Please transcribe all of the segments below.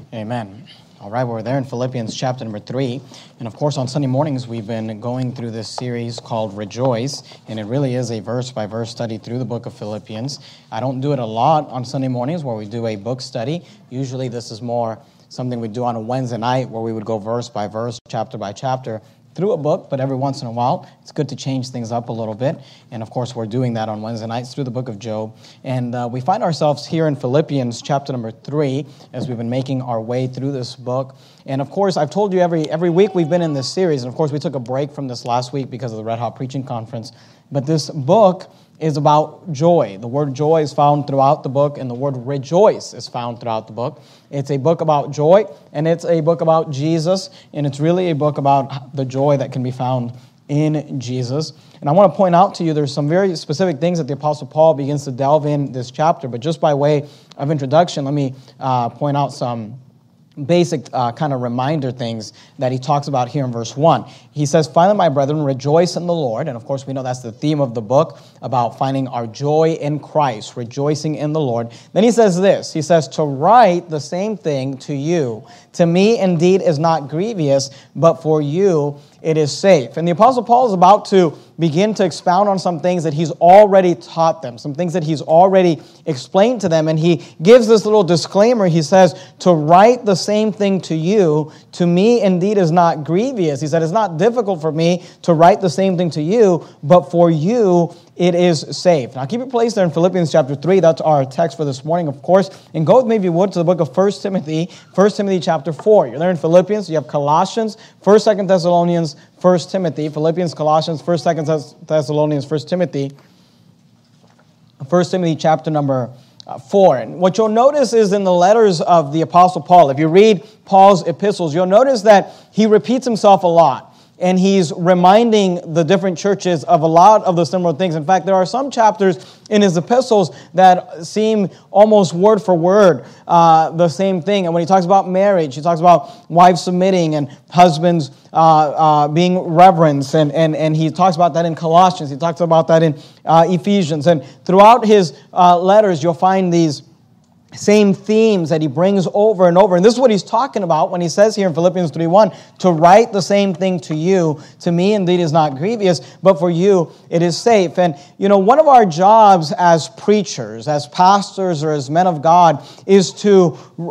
Amen. All right, we're there in Philippians chapter number 3. And of course, on Sunday mornings, we've been going through this series called Rejoice. And it really is a verse-by-verse study through the book of Philippians. I don't do it a lot on Sunday mornings where we do a book study. Usually this is more something we do on a Wednesday night where we would go verse by verse, chapter by chapter through a book, but every once in a while, it's good to change things up a little bit. And of course, we're doing that on Wednesday nights through the book of Job. And we find ourselves here in Philippians chapter number 3 as we've been making our way through this book. And of course, I've told you every week we've been in this series. And of course, we took a break from this last week because of the Red Hot Preaching Conference. But this book is about joy. The word joy is found throughout the book, and the word rejoice is found throughout the book. It's a book about joy, and it's a book about Jesus, and it's really a book about the joy that can be found in Jesus. And I want to point out to you there's some very specific things that the Apostle Paul begins to delve in this chapter, but just by way of introduction, let me point out some basic kind of reminder things that he talks about here in verse 1. He says, "Finally, my brethren, rejoice in the Lord." And of course, we know that's the theme of the book, about finding our joy in Christ, rejoicing in the Lord. Then he says this, he says, "To write the same thing to you, to me indeed is not grievous, but for you it is safe." And the Apostle Paul is about to begin to expound on some things that he's already taught them, some things that he's already explained to them. And he gives this little disclaimer. He says, "To write the same thing to you, to me indeed is not grievous." He said, "It's not difficult for me to write the same thing to you, but for you it is safe." Now keep your place there in Philippians chapter 3. That's our text for this morning, of course. And go with me, if you would, to the book of 1 Timothy chapter 4. You're there in Philippians. You have Colossians, 1st, 2nd Thessalonians, 1 Timothy. Philippians, Colossians, 1st, 2nd Thessalonians, 1 Timothy. 1 Timothy chapter number 4. And what you'll notice is in the letters of the Apostle Paul, if you read Paul's epistles, you'll notice that he repeats himself a lot. And he's reminding the different churches of a lot of the similar things. In fact, there are some chapters in his epistles that seem almost word for word the same thing. And when he talks about marriage, he talks about wives submitting and husbands being reverenced. And he talks about that in Colossians. He talks about that in Ephesians. And throughout his letters, you'll find these same themes that he brings over and over. And this is what he's talking about when he says here in Philippians 3:1, "To write the same thing to you, to me indeed is not grievous, but for you it is safe." And you know, one of our jobs as preachers, as pastors, or as men of God is to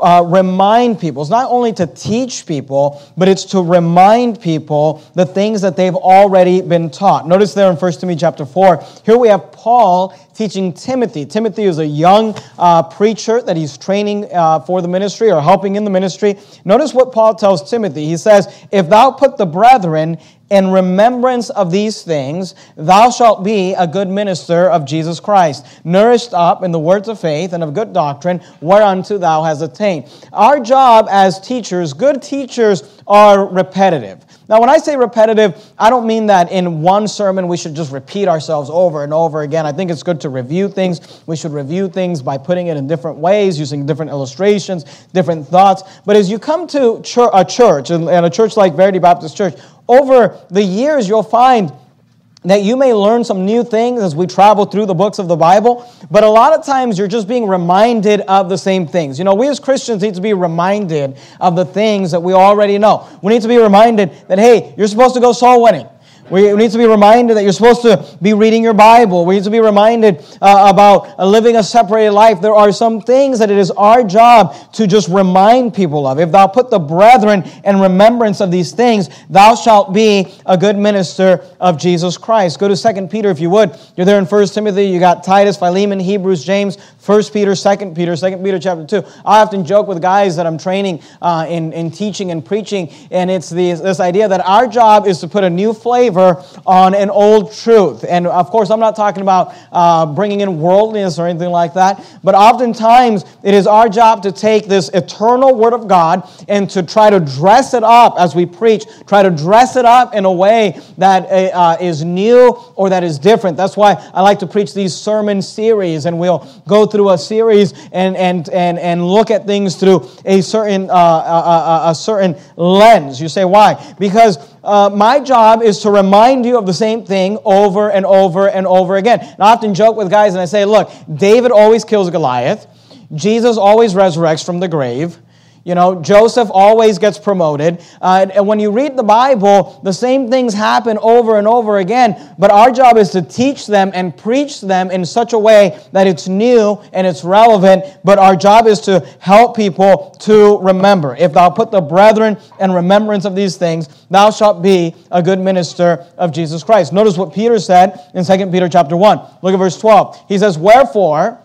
remind people. It's not only to teach people, but it's to remind people the things that they've already been taught. Notice there in 1 Timothy chapter 4, here we have Paul teaching Timothy. Timothy is a young preacher that he's training for the ministry or helping in the ministry. Notice what Paul tells Timothy. He says, "If thou put the brethren in remembrance of these things, thou shalt be a good minister of Jesus Christ, nourished up in the words of faith and of good doctrine, whereunto thou hast attained." Our job as teachers, good teachers, are repetitive. Now, when I say repetitive, I don't mean that in one sermon we should just repeat ourselves over and over again. I think it's good to review things. We should review things by putting it in different ways, using different illustrations, different thoughts. But as you come to a church, and a church like Verity Baptist Church, over the years you'll find that you may learn some new things as we travel through the books of the Bible, but a lot of times you're just being reminded of the same things. You know, we as Christians need to be reminded of the things that we already know. We need to be reminded that, hey, you're supposed to go soul winning. We need to be reminded that you're supposed to be reading your Bible. We need to be reminded about living a separated life. There are some things that it is our job to just remind people of. "If thou put the brethren in remembrance of these things, thou shalt be a good minister of Jesus Christ." Go to 2 Peter if you would. You're there in 1 Timothy. You got Titus, Philemon, Hebrews, James, 1 Peter, 2 Peter, 2 Peter chapter 2. I often joke with guys that I'm training in teaching and preaching, and it's this idea that our job is to put a new flavor on an old truth. And of course, I'm not talking about bringing in worldliness or anything like that, but oftentimes it is our job to take this eternal Word of God and to try to dress it up as we preach, try to dress it up in a way that is new or that is different. That's why I like to preach these sermon series, and we'll go through a series and look at things through a certain lens. You say, why? Because my job is to remind you of the same thing over and over and over again. And I often joke with guys and I say, look, David always kills Goliath. Jesus always resurrects from the grave. Joseph always gets promoted. And when you read the Bible, the same things happen over and over again. But our job is to teach them and preach them in such a way that it's new and it's relevant. But our job is to help people to remember. If thou put the brethren in remembrance of these things, thou shalt be a good minister of Jesus Christ. Notice what Peter said in 2 Peter chapter 1. Look at verse 12. He says, Wherefore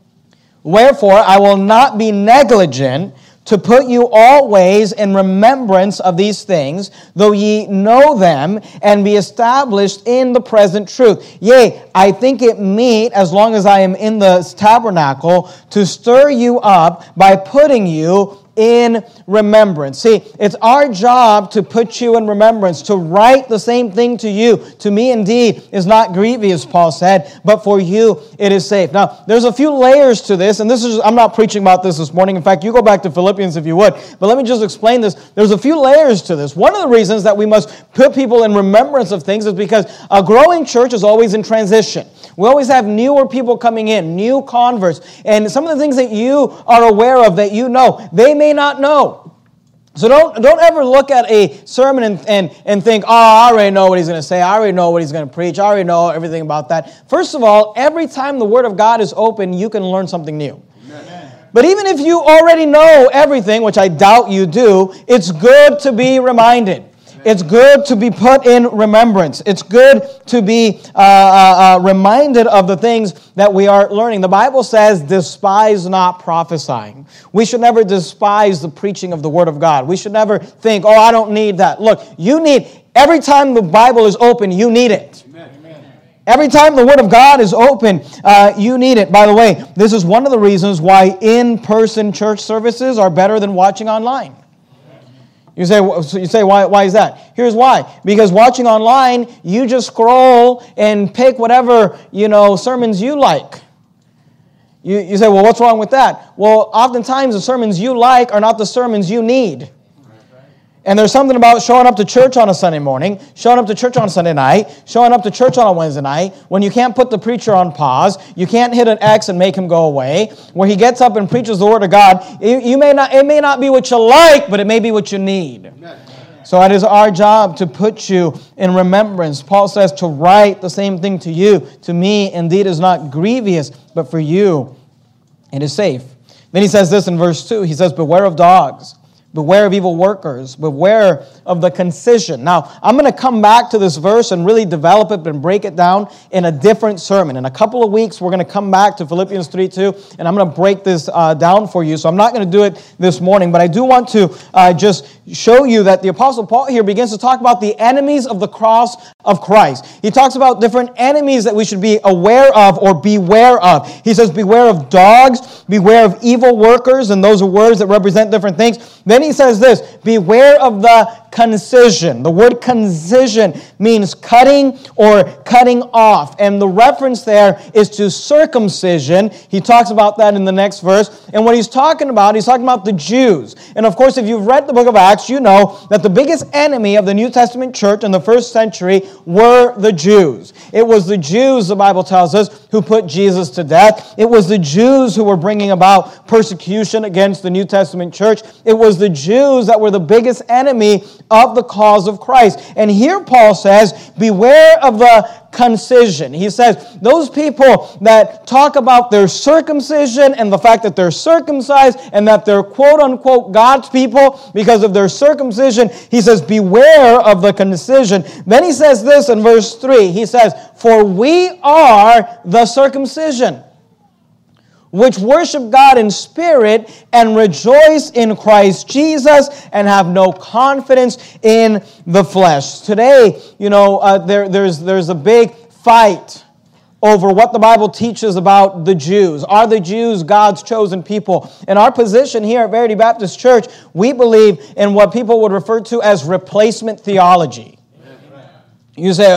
I will not be negligent to put you always in remembrance of these things, though ye know them, and be established in the present truth. Yea, I think it meet, as long as I am in the tabernacle, to stir you up by putting you in remembrance. See, it's our job to put you in remembrance, to write the same thing to you. To me, indeed, is not grievous, Paul said, but for you it is safe. Now, there's a few layers to this, and I'm not preaching about this morning. In fact, you go back to Philippians if you would. But let me just explain this. There's a few layers to this. One of the reasons that we must put people in remembrance of things is because a growing church is always in transition. We always have newer people coming in, new converts. And some of the things that you are aware of, that you know, they may not know. So don't ever look at a sermon and think, I already know what he's going to say. I already know what he's going to preach. I already know everything about that. First of all, every time the Word of God is open, you can learn something new. Amen. But even if you already know everything, which I doubt you do, it's good to be reminded. It's good to be put in remembrance. It's good to be reminded of the things that we are learning. The Bible says, despise not prophesying. We should never despise the preaching of the Word of God. We should never think, I don't need that. Look, every time the Bible is open, you need it. Amen. Every time the Word of God is open, you need it. By the way, this is one of the reasons why in-person church services are better than watching online. You say, why is that? Here's why. Because watching online, you just scroll and pick whatever, sermons you like. You say, what's wrong with that? Well, oftentimes the sermons you like are not the sermons you need. And there's something about showing up to church on a Sunday morning, showing up to church on a Sunday night, showing up to church on a Wednesday night, when you can't put the preacher on pause, you can't hit an X and make him go away, where he gets up and preaches the Word of God. It may not be what you like, but it may be what you need. Amen. So it is our job to put you in remembrance. Paul says to write the same thing to you. To me, indeed, is not grievous, but for you, it is safe. Then he says this in verse 2. He says, beware of dogs. Beware of evil workers. Beware of the concision. Now, I'm going to come back to this verse and really develop it and break it down in a different sermon. In a couple of weeks, we're going to come back to Philippians 3:2, and I'm going to break this down for you. So I'm not going to do it this morning, but I do want to just show you that the Apostle Paul here begins to talk about the enemies of the cross of Christ. He talks about different enemies that we should be aware of or beware of. He says, beware of dogs, beware of evil workers, and those are words that represent different things. Then he says this, beware of the concision. The word concision means cutting or cutting off. And the reference there is to circumcision. He talks about that in the next verse. And what he's talking about the Jews. And of course, if you've read the book of Acts, you know that the biggest enemy of the New Testament church in the first century were the Jews. It was the Jews, the Bible tells us, who put Jesus to death. It was the Jews who were bringing about persecution against the New Testament church. It was the Jews that were the biggest enemy of the cause of Christ. And here Paul says, beware of the concision. He says, those people that talk about their circumcision and the fact that they're circumcised and that they're quote-unquote God's people because of their circumcision, he says, beware of the concision. Then he says this in verse 3. He says, for we are the circumcision, which worship God in spirit and rejoice in Christ Jesus and have no confidence in the flesh. Today, there's a big fight over what the Bible teaches about the Jews. Are the Jews God's chosen people? In our position here at Verity Baptist Church, we believe in what people would refer to as replacement theology. You say,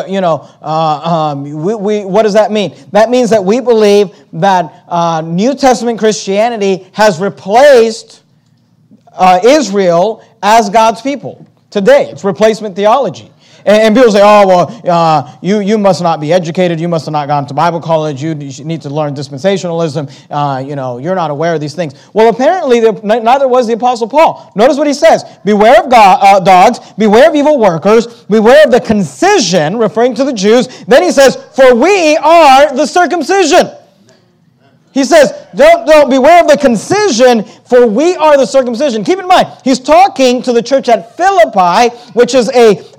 what does that mean? That means that we believe that New Testament Christianity has replaced Israel as God's people. Today, it's replacement theology. And people say, oh, well, you must not be educated. You must have not gone to Bible college. You need to learn dispensationalism. You're not aware of these things. Well, apparently, neither was the Apostle Paul. Notice what he says. Beware of dogs. Beware of evil workers. Beware of the concision, referring to the Jews. Then he says, for we are the circumcision. He says, don't beware of the concision, for we are the circumcision. Keep in mind, he's talking to the church at Philippi, which is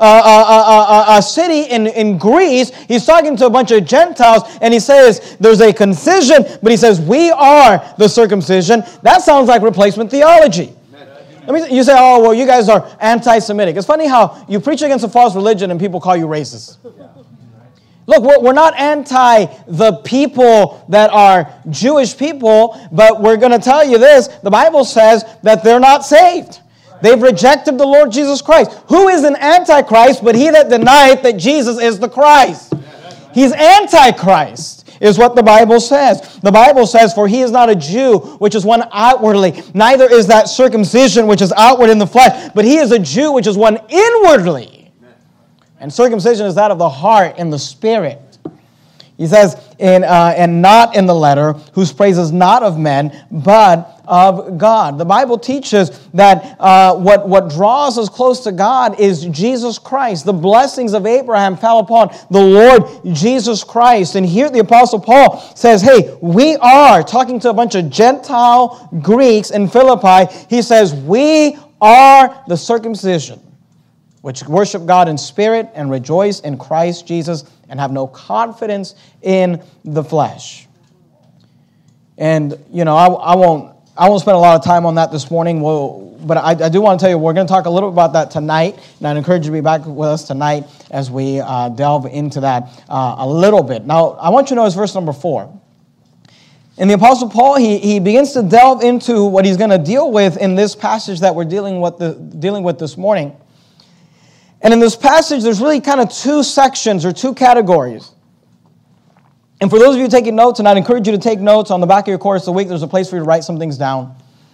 a city in Greece. He's talking to a bunch of Gentiles, and he says there's a concision, but he says we are the circumcision. That sounds like replacement theology. You say, oh, well, you guys are anti-Semitic. It's funny how you preach against a false religion and people call you racist. Look, we're not anti the people that are Jewish people, but we're going to tell you this. The Bible says that they're not saved. They've rejected the Lord Jesus Christ. Who is an antichrist but he that denieth that Jesus is the Christ? He's antichrist, is what the Bible says. The Bible says, for he is not a Jew, which is one outwardly, neither is that circumcision, which is outward in the flesh, but he is a Jew, which is one inwardly. And circumcision is that of the heart and the spirit. He says, and not in the letter, whose praise is not of men, but of God. The Bible teaches that what draws us close to God is Jesus Christ. The blessings of Abraham fell upon the Lord Jesus Christ. And here the Apostle Paul says, hey, we are, talking to a bunch of Gentile Greeks in Philippi, he says, we are the circumcision, which worship God in spirit and rejoice in Christ Jesus and have no confidence in the flesh. And, I won't spend a lot of time on that this morning, but I do want to tell you, we're going to talk a little bit about that tonight, and I'd encourage you to be back with us tonight as we delve into that a little bit. Now, I want you to notice verse number 4. And the Apostle Paul, he begins to delve into what he's going to deal with in this passage that we're dealing with this morning. And in this passage, there's really kind of two sections or two categories. And for those of you taking notes, and I'd encourage you to take notes on the back of your course of the week, there's a place for you to write some things down.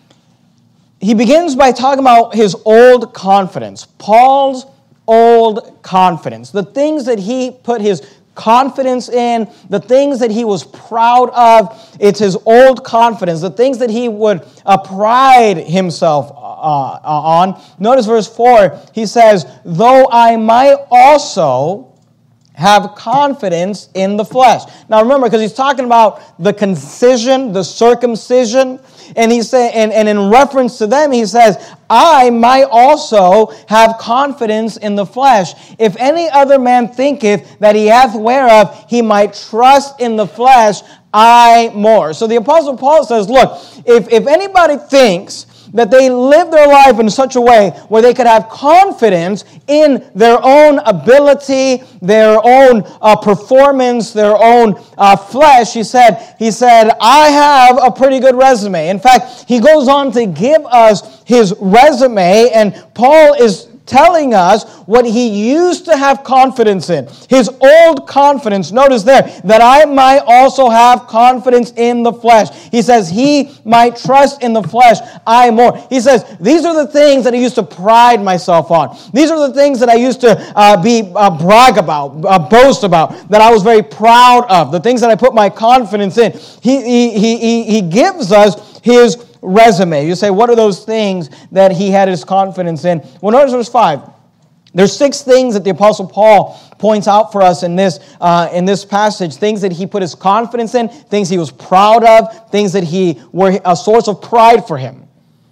He begins by talking about his old confidence, Paul's old confidence, the things that he put his confidence in, the things that he was proud of. It's his old confidence, the things that he would pride himself on. Notice verse 4, he says, though I might also have confidence in the flesh. Now remember, because he's talking about the concision, the circumcision, and he's saying, and in reference to them, he says, I might also have confidence in the flesh. If any other man thinketh that he hath whereof he might trust in the flesh, I more. So the Apostle Paul says, look, if anybody thinks that they live their life in such a way where they could have confidence in their own ability, their own performance, their own flesh, he said, I have a pretty good resume. In fact, he goes on to give us his resume, and Paul is telling us what he used to have confidence in. His old confidence, notice there, that I might also have confidence in the flesh. He says he might trust in the flesh, I more. He says, these are the things that I used to pride myself on. These are the things that I used to brag about, boast about, that I was very proud of, the things that I put my confidence in. He gives us his resume. You say, what are those things that he had his confidence in? Well, notice verse 5. There's 6 things that the Apostle Paul points out for us in this passage, things that he put his confidence in, things he was proud of, things that were a source of pride for him.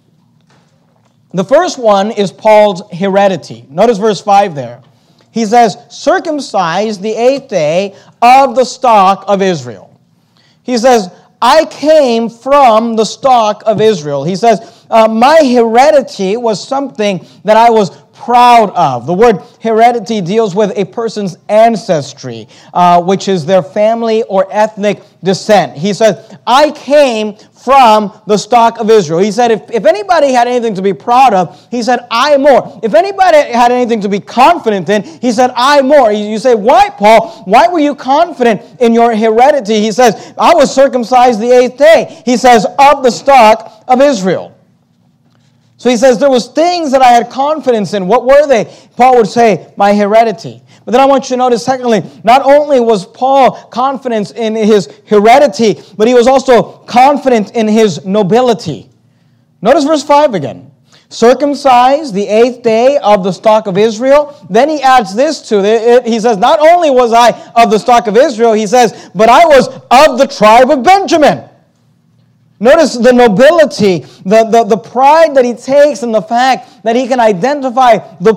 The first one is Paul's heredity. Notice verse 5 there. He says, circumcised the 8th day of the stock of Israel. He says, I came from the stock of Israel. He says, my heredity was something that I was proud of. The word heredity deals with a person's ancestry, which is their family or ethnic descent. He says, I came from the stock of Israel. He said, if anybody had anything to be proud of, he said, I more. If anybody had anything to be confident in, he said, I more. You say, why, Paul? Why were you confident in your heredity? He says, I was circumcised the 8th day. He says, of the stock of Israel. So he says, there was things that I had confidence in. What were they? Paul would say, my heredity. But then I want you to notice, secondly, not only was Paul confident in his heredity, but he was also confident in his nobility. Notice verse 5 again. Circumcised the 8th day of the stock of Israel. Then he adds this to it. He says, not only was I of the stock of Israel, he says, but I was of the tribe of Benjamin. Notice the nobility, the pride that he takes in the fact that he can identify the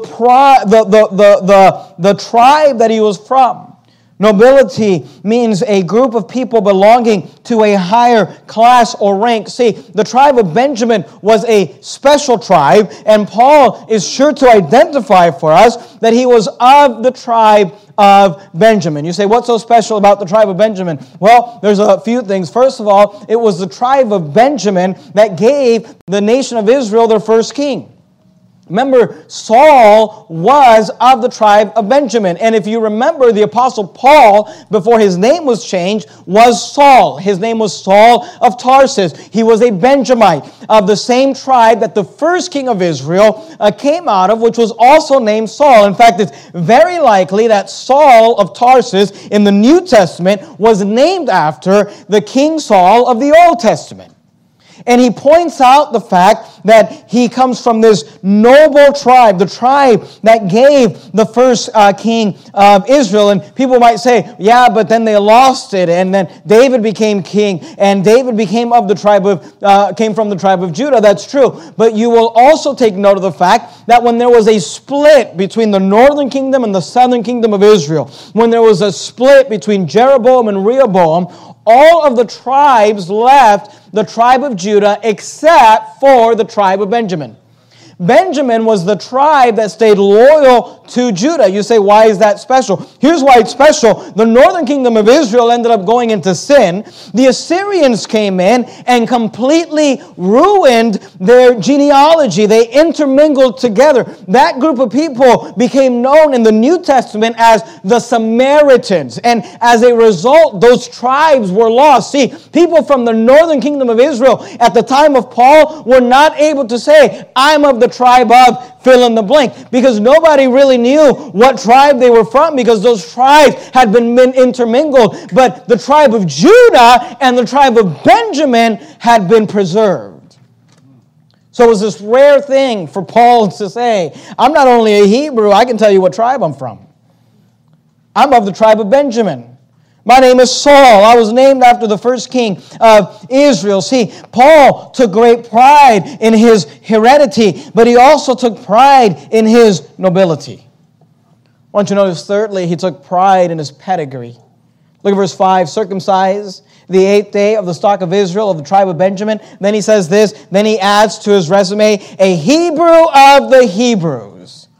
tribe that he was from. Nobility means a group of people belonging to a higher class or rank. See, the tribe of Benjamin was a special tribe, and Paul is sure to identify for us that he was of the tribe of Benjamin. You say, what's so special about the tribe of Benjamin? Well, there's a few things. First of all, it was the tribe of Benjamin that gave the nation of Israel their first king. Remember, Saul was of the tribe of Benjamin. And if you remember, the Apostle Paul, before his name was changed, was Saul. His name was Saul of Tarsus. He was a Benjamite of the same tribe that the first king of Israel came out of, which was also named Saul. In fact, it's very likely that Saul of Tarsus in the New Testament was named after the King Saul of the Old Testament. And he points out the fact that he comes from this noble tribe, the tribe that gave the first king of Israel. And people might say, yeah, but then they lost it, and then David became king, and David became of the tribe of came from the tribe of Judah. That's true. But you will also take note of the fact that when there was a split between the northern kingdom and the southern kingdom of Israel, when there was a split between Jeroboam and Rehoboam, all of the tribes left the tribe of Judah except for the tribe of Benjamin. Benjamin was the tribe that stayed loyal to Judah. You say, why is that special? Here's why it's special. The northern kingdom of Israel ended up going into sin. The Assyrians came in and completely ruined their genealogy. They intermingled together. That group of people became known in the New Testament as the Samaritans. And as a result, those tribes were lost. See, people from the northern kingdom of Israel at the time of Paul were not able to say, I'm of the tribe of fill in the blank, because nobody really knew what tribe they were from, because those tribes had been intermingled. But the tribe of Judah and the tribe of Benjamin had been preserved. So it was this rare thing for Paul to say, I'm not only a Hebrew, I can tell you what tribe I'm from. I'm of the tribe of Benjamin. My name is Saul. I was named after the first king of Israel. See, Paul took great pride in his heredity, but he also took pride in his nobility. I want you to notice, thirdly, he took pride in his pedigree. Look at verse 5, circumcised the 8th day of the stock of Israel, of the tribe of Benjamin. Then he says this, then he adds to his resume, a Hebrew of the Hebrews.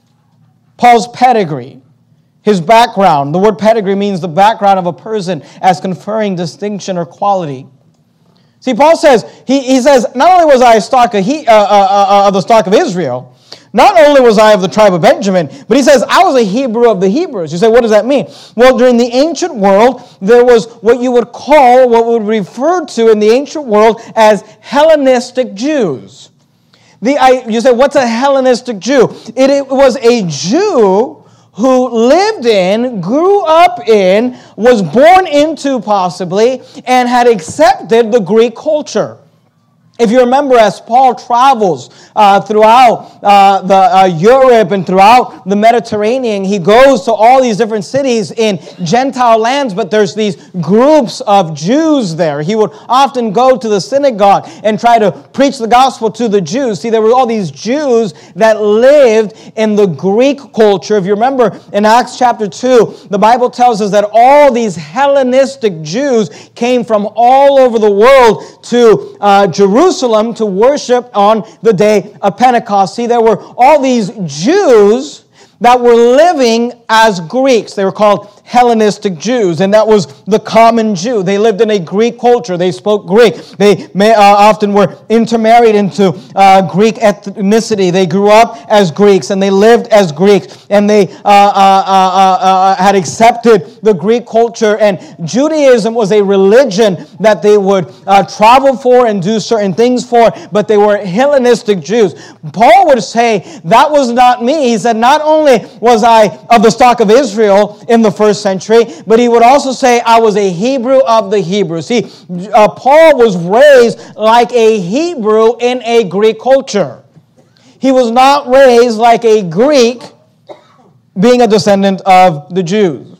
Paul's pedigree. His background. The word pedigree means the background of a person as conferring distinction or quality. See, Paul says, he says, not only was I a stock of the stock of Israel, not only was I of the tribe of Benjamin, but he says, I was a Hebrew of the Hebrews. You say, what does that mean? Well, during the ancient world, there was what you would call, what would be referred to in the ancient world as Hellenistic Jews. You say, what's a Hellenistic Jew? It was a Jew who lived in, grew up in, was born into possibly, and had accepted the Greek culture. If you remember, as Paul travels throughout Europe and throughout the Mediterranean, he goes to all these different cities in Gentile lands, but there's these groups of Jews there. He would often go to the synagogue and try to preach the gospel to the Jews. See, there were all these Jews that lived in the Greek culture. If you remember, in Acts chapter 2, the Bible tells us that all these Hellenistic Jews came from all over the world to Jerusalem to worship on the day of Pentecost. See, there were all these Jews that were living as Greeks. They were called Hellenistic Jews, and that was the common Jew. They lived in a Greek culture. They spoke Greek. They often were intermarried into Greek ethnicity. They grew up as Greeks, and they lived as Greeks, and they had accepted the Greek culture. And Judaism was a religion that they would travel for and do certain things for, but they were Hellenistic Jews. Paul would say, that was not me. He said, not only was I of the stock of Israel in the first century, but he would also say I was a Hebrew of the Hebrews. See, Paul was raised like a Hebrew in a Greek culture. He was not raised like a Greek, being a descendant of the Jews.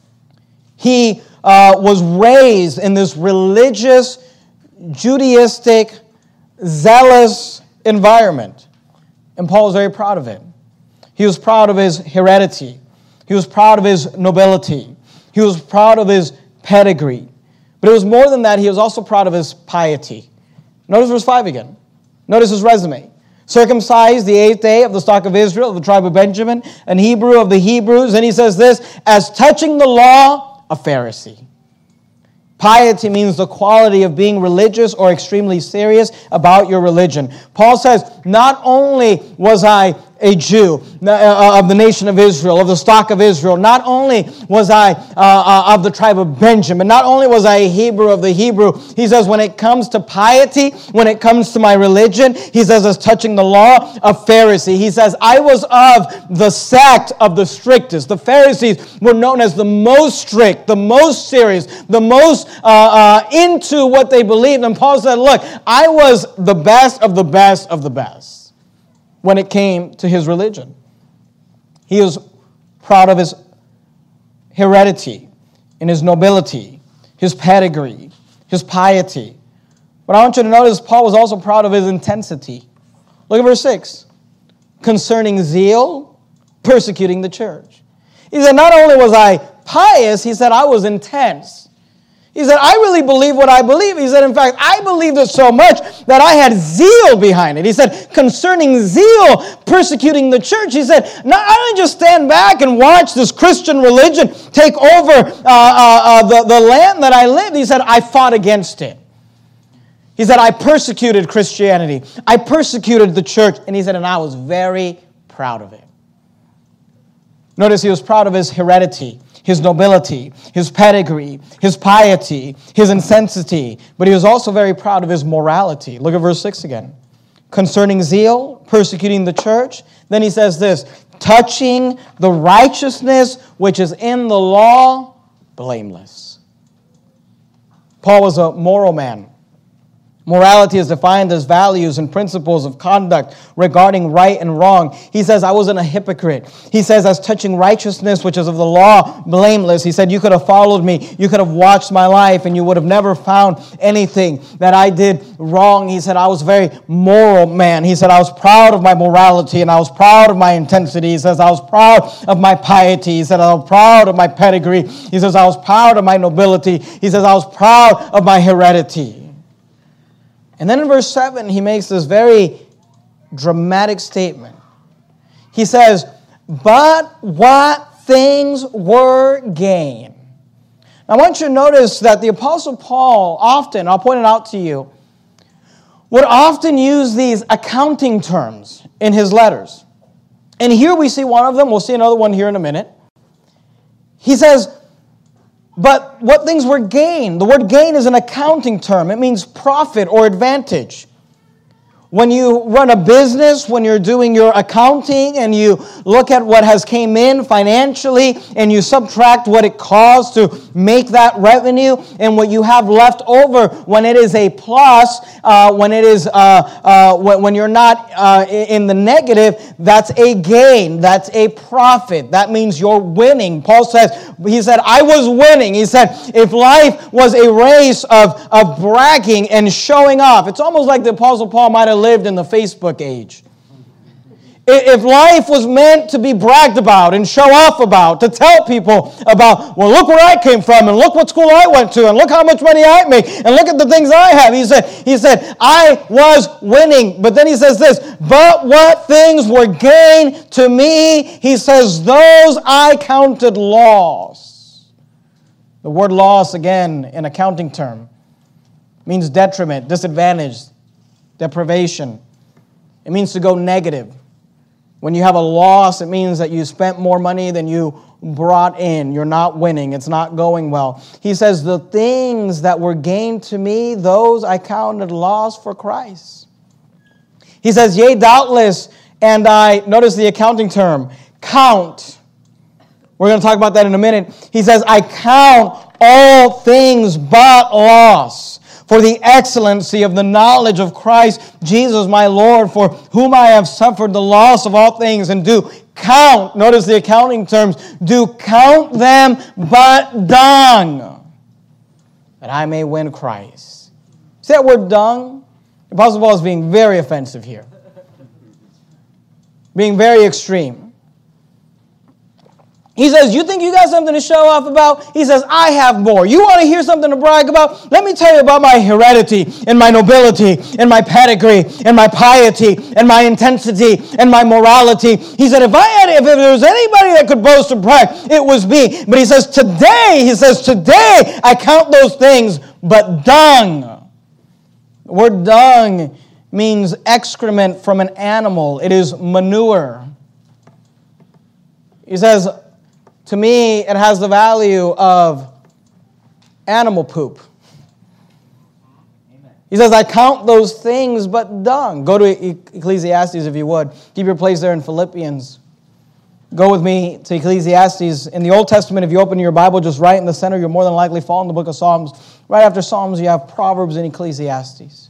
He was raised in this religious, Judaistic, zealous environment. And Paul was very proud of it. He was proud of his heredity. He was proud of his nobility. He was proud of his pedigree. But it was more than that. He was also proud of his piety. Notice verse 5 again. Notice his resume. Circumcised the 8th day of the stock of Israel, of the tribe of Benjamin, an Hebrew of the Hebrews. And he says this, as touching the law, a Pharisee. Piety means the quality of being religious or extremely serious about your religion. Paul says, not only was I a Jew of the nation of Israel, of the stock of Israel. Not only was I of the tribe of Benjamin, not only was I a Hebrew of the Hebrew, he says when it comes to piety, when it comes to my religion, he says as touching the law, a Pharisee. He says I was of the sect of the strictest. The Pharisees were known as the most strict, the most serious, the most into what they believed. And Paul said, look, I was the best of the best of the best when it came to his religion. He was proud of his heredity and his nobility, his pedigree, his piety. But I want you to notice Paul was also proud of his intensity. Look at verse 6. Concerning zeal, persecuting the church. He said, not only was I pious, he said, I was intense. He said, I really believe what I believe. He said, in fact, I believed it so much that I had zeal behind it. He said, concerning zeal, persecuting the church. He said, I didn't just stand back and watch this Christian religion take over the land that I lived. He said, I fought against it. He said, I persecuted Christianity. I persecuted the church. And he said, and I was very proud of it. Notice he was proud of his heredity, his nobility, his pedigree, his piety, his intensity, but he was also very proud of his morality. Look at verse 6 again. Concerning zeal, persecuting the church, then he says this, touching the righteousness which is in the law, blameless. Paul was a moral man. Morality is defined as values and principles of conduct regarding right and wrong. He says, I wasn't a hypocrite. He says, as touching righteousness, which is of the law, blameless. He said, you could have followed me. You could have watched my life, and you would have never found anything that I did wrong. He said, I was a very moral man. He said, I was proud of my morality, and I was proud of my intensity. He says, I was proud of my piety. He said, I was proud of my pedigree. He says, I was proud of my nobility. He says, I was proud of my heredity. And then in verse 7, he makes this very dramatic statement. He says, but what things were gain? Now, I want you to notice that the Apostle Paul often, I'll point it out to you, would often use these accounting terms in his letters. And here we see one of them. We'll see another one here in a minute. He says, but what things were gain? The word gain is an accounting term. It means profit or advantage. When you run a business, when you're doing your accounting and you look at what has came in financially and you subtract what it costs to make that revenue and what you have left over when it is a plus, when you're not in the negative, that's a gain, that's a profit. That means you're winning. Paul says, he said, I was winning. He said, if life was a race of bragging and showing off, it's almost like the Apostle Paul might have lived in the Facebook age. If life was meant to be bragged about and show off about, to tell people about, well, look where I came from, and look what school I went to, and look how much money I make, and look at the things I have. He said, I was winning. But then he says this, but what things were gain to me, he says, those I counted loss. The word loss, again, an accounting term, means detriment, disadvantage, deprivation. It means to go negative. When you have a loss, it means that you spent more money than you brought in. You're not winning. It's not going well. He says, the things that were gained to me, those I counted loss for Christ. He says, yea, doubtless, and I, notice the accounting term, count. We're going to talk about that in a minute. He says, I count all things but loss for the excellency of the knowledge of Christ Jesus my Lord, for whom I have suffered the loss of all things, and do count, notice the accounting terms, do count them but dung, that I may win Christ. See that word dung? The Apostle Paul is being very offensive here. Being very extreme. He says, you think you got something to show off about? He says, I have more. You want to hear something to brag about? Let me tell you about my heredity and my nobility and my pedigree and my piety and my intensity and my morality. He said, if there was anybody that could boast or brag, it was me. But he says, today I count those things but dung. The word dung means excrement from an animal. It is manure. He says, to me, it has the value of animal poop. Amen. He says, I count those things but dung. Go to Ecclesiastes if you would. Keep your place there in Philippians. Go with me to Ecclesiastes. In the Old Testament, if you open your Bible just right in the center, you'll more than likely fall in the book of Psalms. Right after Psalms, you have Proverbs and Ecclesiastes.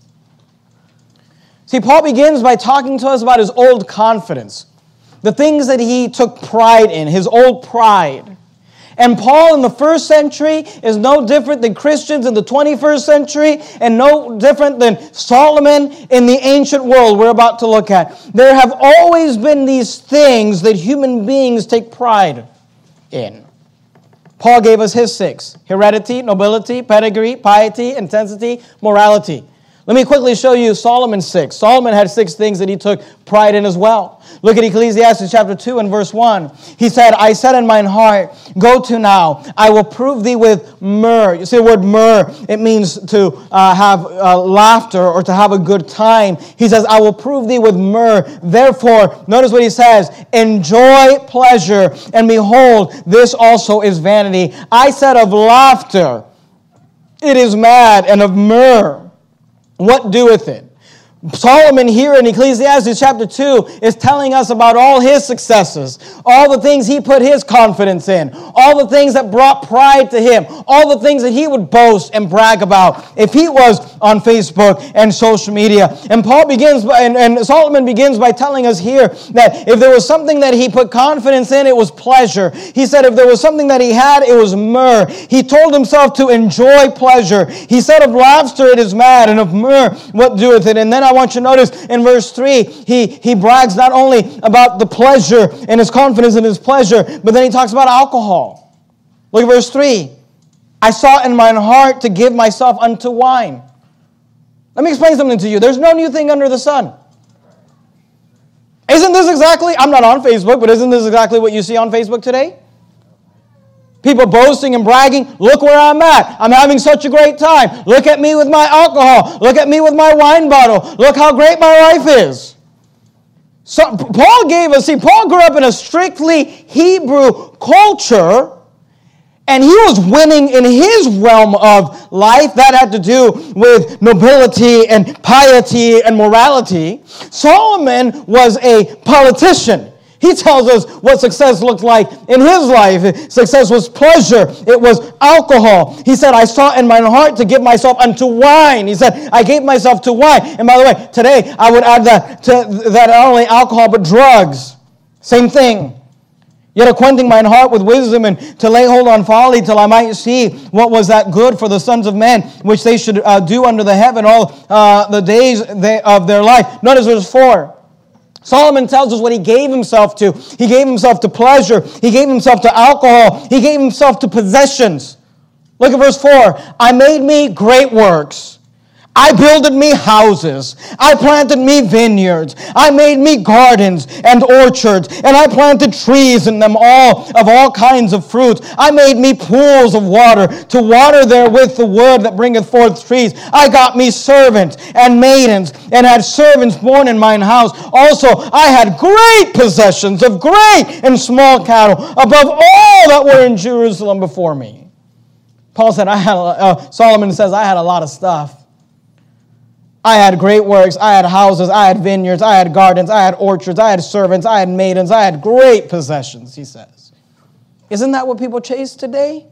See, Paul begins by talking to us about his old confidence. The things that he took pride in, his old pride. And Paul in the first century is no different than Christians in the 21st century and no different than Solomon in the ancient world we're about to look at. There have always been these things that human beings take pride in. Paul gave us his 6. Heredity, nobility, pedigree, piety, intensity, morality. Let me quickly show you Solomon's 6. Solomon had 6 things that he took pride in as well. Look at Ecclesiastes chapter 2 and verse 1. He said, I said in mine heart, go to now, I will prove thee with myrrh. You see the word myrrh, it means to have laughter or to have a good time. He says, I will prove thee with myrrh. Therefore, notice what he says, enjoy pleasure, and behold, this also is vanity. I said of laughter, it is mad, and of myrrh, what doeth it? Solomon here in Ecclesiastes chapter 2 is telling us about all his successes, all the things he put his confidence in, all the things that brought pride to him, all the things that he would boast and brag about if he was on Facebook and social media. And Paul begins by, and Solomon begins by telling us here that if there was something that he put confidence in, it was pleasure. He said if there was something that he had, it was myrrh. He told himself to enjoy pleasure. He said of laughter, it is mad, and of myrrh, what doeth it? And then I want you to notice in verse 3, he brags not only about the pleasure and his confidence in his pleasure, but then he talks about alcohol. Look at verse 3. I sought in mine heart to give myself unto wine. Let me explain something to you. There's no new thing under the sun. Isn't this exactly, I'm not on Facebook, but isn't this exactly what you see on Facebook today? People boasting and bragging, look where I'm at. I'm having such a great time. Look at me with my alcohol. Look at me with my wine bottle. Look how great my life is. So Paul grew up in a strictly Hebrew culture, and he was winning in his realm of life. That had to do with nobility and piety and morality. Solomon was a politician. He tells us what success looked like in his life. Success was pleasure. It was alcohol. He said, I sought in mine heart to give myself unto wine. He said, I gave myself to wine. And by the way, today I would add that not only alcohol, but drugs. Same thing. Yet acquainting mine heart with wisdom, and to lay hold on folly, till I might see what was that good for the sons of men, which they should do under the heaven all the days of their life. Notice verse 4. Solomon tells us what he gave himself to. He gave himself to pleasure. He gave himself to alcohol. He gave himself to possessions. Look at verse 4. I made me great works. I builded me houses. I planted me vineyards. I made me gardens and orchards, and I planted trees in them all of all kinds of fruits. I made me pools of water to water therewith the wood that bringeth forth trees. I got me servants and maidens, and had servants born in mine house. Also, I had great possessions of great and small cattle, above all that were in Jerusalem before me. Paul said, Solomon says, I had a lot of stuff. I had great works, I had houses, I had vineyards, I had gardens, I had orchards, I had servants, I had maidens, I had great possessions, he says. Isn't that what people chase today?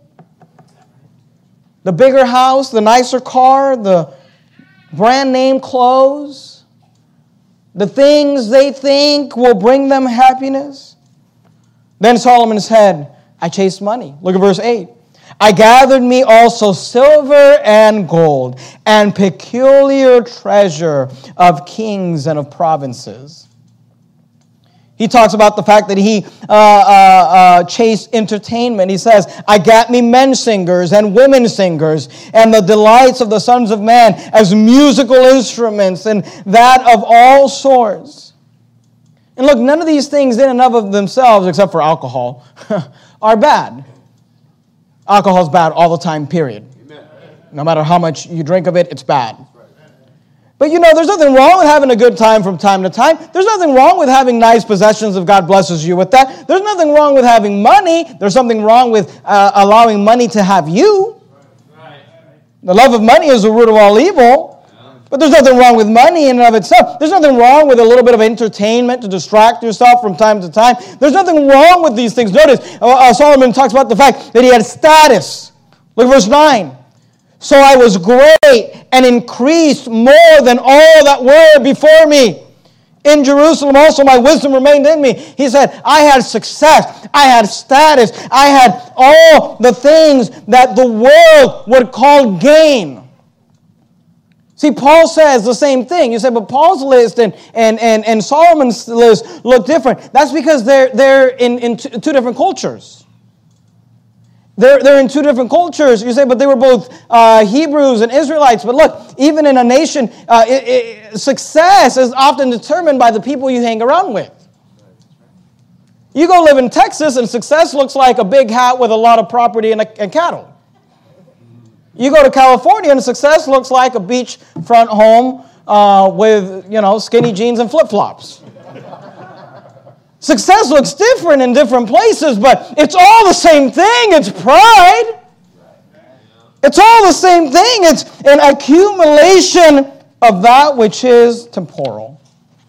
The bigger house, the nicer car, the brand name clothes, the things they think will bring them happiness. Then Solomon said, I chased money. Look at verse 8. I gathered me also silver and gold, and peculiar treasure of kings and of provinces. He talks about the fact that he chased entertainment. He says, I got me men singers and women singers, and the delights of the sons of man as musical instruments, and that of all sorts. And look, none of these things in and of themselves, except for alcohol, are bad. Alcohol is bad all the time, period. Amen. No matter how much you drink of it, it's bad. But there's nothing wrong with having a good time from time to time. There's nothing wrong with having nice possessions if God blesses you with that. There's nothing wrong with having money. There's something wrong with allowing money to have you. The love of money is the root of all evil. But there's nothing wrong with money in and of itself. There's nothing wrong with a little bit of entertainment to distract yourself from time to time. There's nothing wrong with these things. Notice, Solomon talks about the fact that he had status. Look at verse 9. So I was great and increased more than all that were before me. In Jerusalem also my wisdom remained in me. He said, I had success. I had status. I had all the things that the world would call gain. See, Paul says the same thing. You say, but Paul's list and Solomon's list look different. That's because they're in two different cultures. They're in two different cultures. You say, but they were both Hebrews and Israelites. But look, even in a nation, success is often determined by the people you hang around with. You go live in Texas, and success looks like a big hat with a lot of property and cattle. You go to California, and success looks like a beachfront home with, skinny jeans and flip-flops. Success looks different in different places, but it's all the same thing. It's pride. It's all the same thing. It's an accumulation of that which is temporal.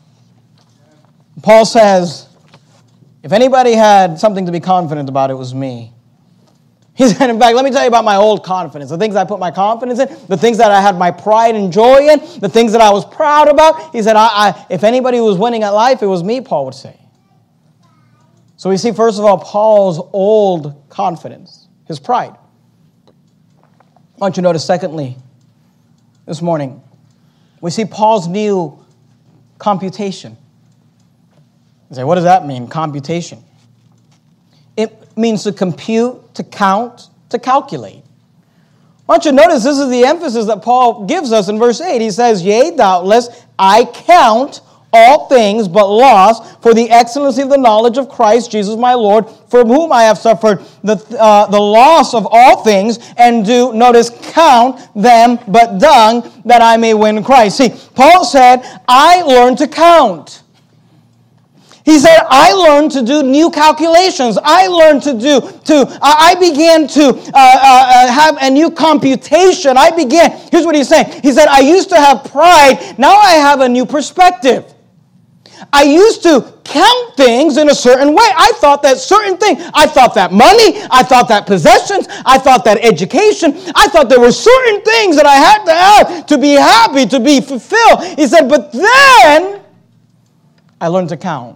Paul says, if anybody had something to be confident about, it was me. He said, in fact, let me tell you about my old confidence, the things I put my confidence in, the things that I had my pride and joy in, the things that I was proud about. He said, if anybody was winning at life, it was me, Paul would say. So we see, first of all, Paul's old confidence, his pride. I want you to notice, secondly, this morning, we see Paul's new computation. You say, what does that mean, computation? It means to compute, to count, to calculate. I want you to notice this is the emphasis that Paul gives us in verse 8. He says, yea, doubtless, I count all things but loss for the excellency of the knowledge of Christ Jesus my Lord, for whom I have suffered the loss of all things, and do, notice, count them but dung, that I may win Christ. See, Paul said, I learned to count. He said, I learned to do new calculations. I began to have a new computation. Here's what he's saying. He said, I used to have pride. Now I have a new perspective. I used to count things in a certain way. I thought that money, I thought that possessions, I thought that education, I thought there were certain things that I had to have to be happy, to be fulfilled. He said, but then I learned to count.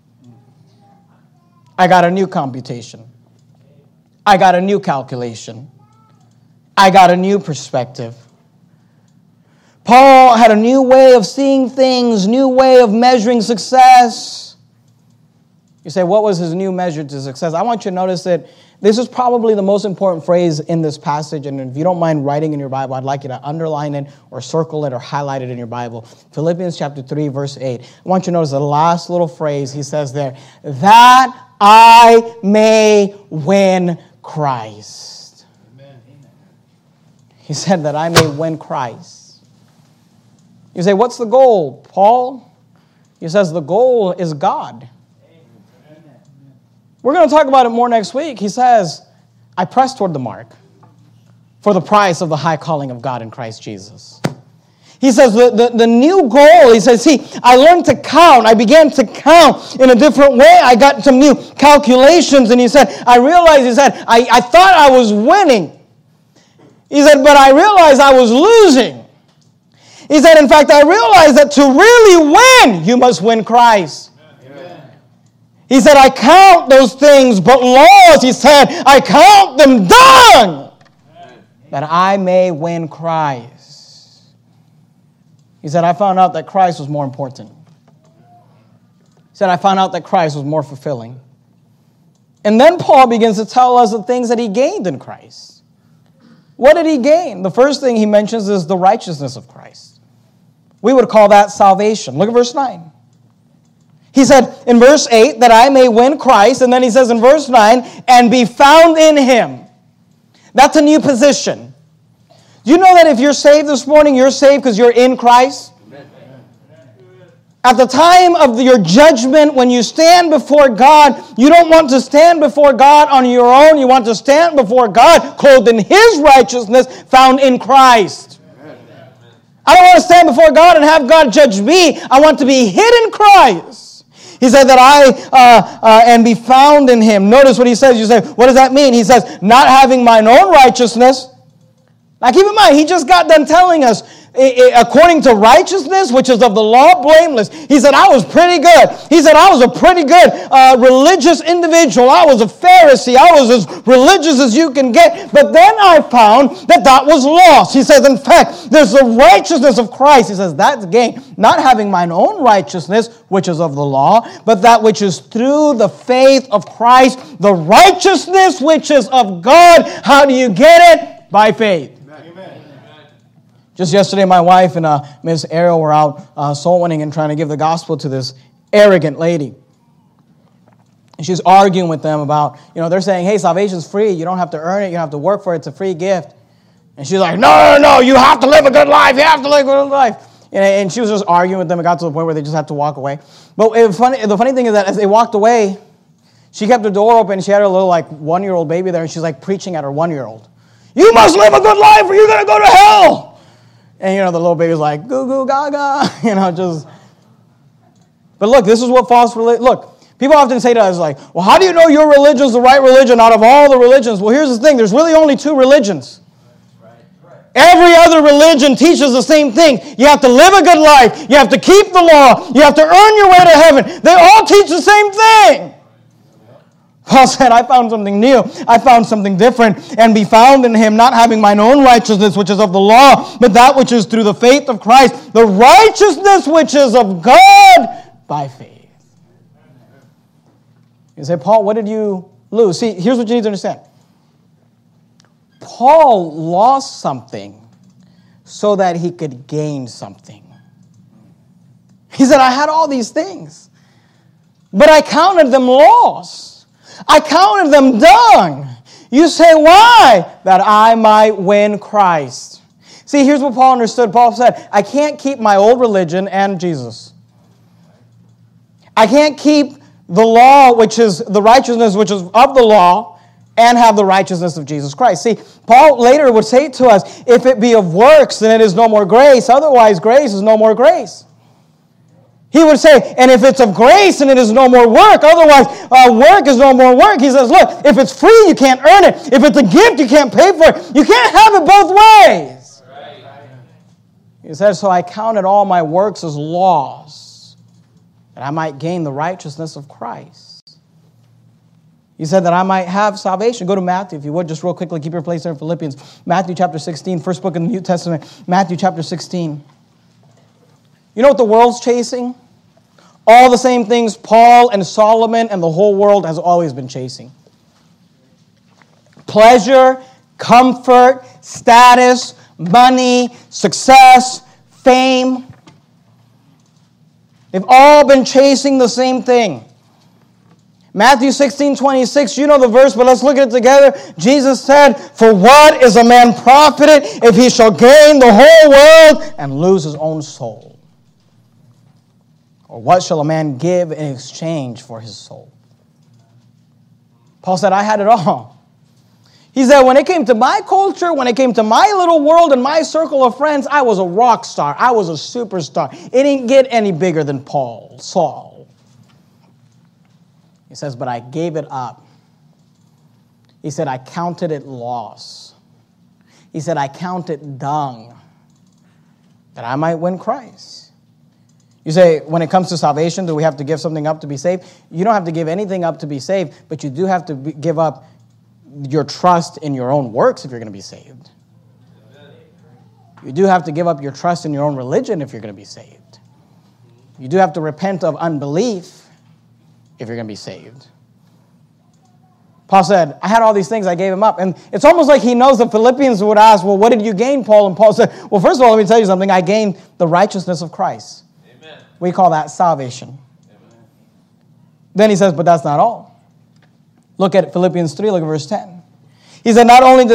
I got a new computation. I got a new calculation. I got a new perspective. Paul had a new way of seeing things, new way of measuring success. You say, what was his new measure to success? I want you to notice that this is probably the most important phrase in this passage, and if you don't mind writing in your Bible, I'd like you to underline it or circle it or highlight it in your Bible. Philippians chapter 3, verse 8. I want you to notice the last little phrase he says there, that I may win Christ. Amen. He said that I may win Christ. You say, what's the goal, Paul? He says the goal is God. We're going to talk about it more next week. He says, I press toward the mark for the prize of the high calling of God in Christ Jesus. He says the new goal, he says, see, I learned to count. I began to count in a different way. I got some new calculations, and he said, I realized, he said, I thought I was winning. He said, but I realized I was losing. He said, in fact, I realized that to really win, you must win Christ. He said, I count those things, but laws, he said, I count them dung, that I may win Christ. He said, I found out that Christ was more important. He said, I found out that Christ was more fulfilling. And then Paul begins to tell us the things that he gained in Christ. What did he gain? The first thing he mentions is the righteousness of Christ. We would call that salvation. Look at verse 9. He said in verse 8 that I may win Christ, and then he says in verse 9, and be found in him. That's a new position. Do you know that if you're saved this morning, you're saved because you're in Christ? At the time of your judgment, when you stand before God, you don't want to stand before God on your own. You want to stand before God clothed in his righteousness found in Christ. I don't want to stand before God and have God judge me. I want to be hid in Christ. He said that I and be found in him. Notice what he says. You say, what does that mean? He says, not having mine own righteousness. Now keep in mind, he just got done telling us, according to righteousness, which is of the law, blameless. He said, I was pretty good. He said, I was a pretty good religious individual. I was a Pharisee. I was as religious as you can get. But then I found that that was lost. He says, in fact, there's the righteousness of Christ. He says, that's gain. Not having mine own righteousness, which is of the law, but that which is through the faith of Christ, the righteousness which is of God. How do you get it? By faith. Just yesterday, my wife and Miss Ariel were out soul winning and trying to give the gospel to this arrogant lady. And she's arguing with them about, they're saying, hey, salvation's free. You don't have to earn it. You don't have to work for it. It's a free gift. And she's like, no, you have to live a good life. You have to live a good life. And she was just arguing with them. It got to the point where they just had to walk away. But the funny thing is that as they walked away, she kept the door open. She had her little 1-year-old baby there, and she's preaching at her 1-year-old. You must live a good life or you're going to go to hell. And, the little baby's like, goo goo gaga, But look, this is what false religion, look, people often say to us well, how do you know your religion is the right religion out of all the religions? Well, here's the thing, there's really only 2 religions. Every other religion teaches the same thing. You have to live a good life. You have to keep the law. You have to earn your way to heaven. They all teach the same thing. Paul said, I found something new. I found something different, and be found in him, not having mine own righteousness, which is of the law, but that which is through the faith of Christ, the righteousness which is of God by faith. You say, Paul, what did you lose? See, here's what you need to understand. Paul lost something so that he could gain something. He said, I had all these things, but I counted them loss. I counted them dung. You say, why? That I might win Christ. See, here's what Paul understood. Paul said, I can't keep my old religion and Jesus. I can't keep the law, which is the righteousness, which is of the law, and have the righteousness of Jesus Christ. See, Paul later would say to us, if it be of works, then it is no more grace. Otherwise, grace is no more grace. He would say, and if it's of grace and it is no more work, otherwise work is no more work. He says, look, if it's free, you can't earn it. If it's a gift, you can't pay for it. You can't have it both ways. Right. He says, so I counted all my works as loss, that I might gain the righteousness of Christ. He said that I might have salvation. Go to Matthew, if you would, just real quickly. Keep your place there in Philippians. Matthew chapter 16, first book in the New Testament. Matthew chapter 16. You know what the world's chasing? All the same things Paul and Solomon and the whole world has always been chasing. Pleasure, comfort, status, money, success, fame. They've all been chasing the same thing. Matthew 16:26, you know the verse, but let's look at it together. Jesus said, "For what is a man profited if he shall gain the whole world and lose his own soul? Or what shall a man give in exchange for his soul?" Paul said, I had it all. He said, when it came to my culture, when it came to my little world and my circle of friends, I was a rock star. I was a superstar. It didn't get any bigger than Saul. He says, but I gave it up. He said, I counted it loss. He said, I counted dung that I might win Christ. You say, when it comes to salvation, do we have to give something up to be saved? You don't have to give anything up to be saved, but you do have to give up your trust in your own works if you're going to be saved. You do have to give up your trust in your own religion if you're going to be saved. You do have to repent of unbelief if you're going to be saved. Paul said, I had all these things, I gave them up. And it's almost like he knows the Philippians would ask, well, what did you gain, Paul? And Paul said, well, first of all, let me tell you something. I gained the righteousness of Christ. Amen. We call that salvation. Amen. Then he says, but that's not all. Look at Philippians 3, look at verse 10. He said, not only did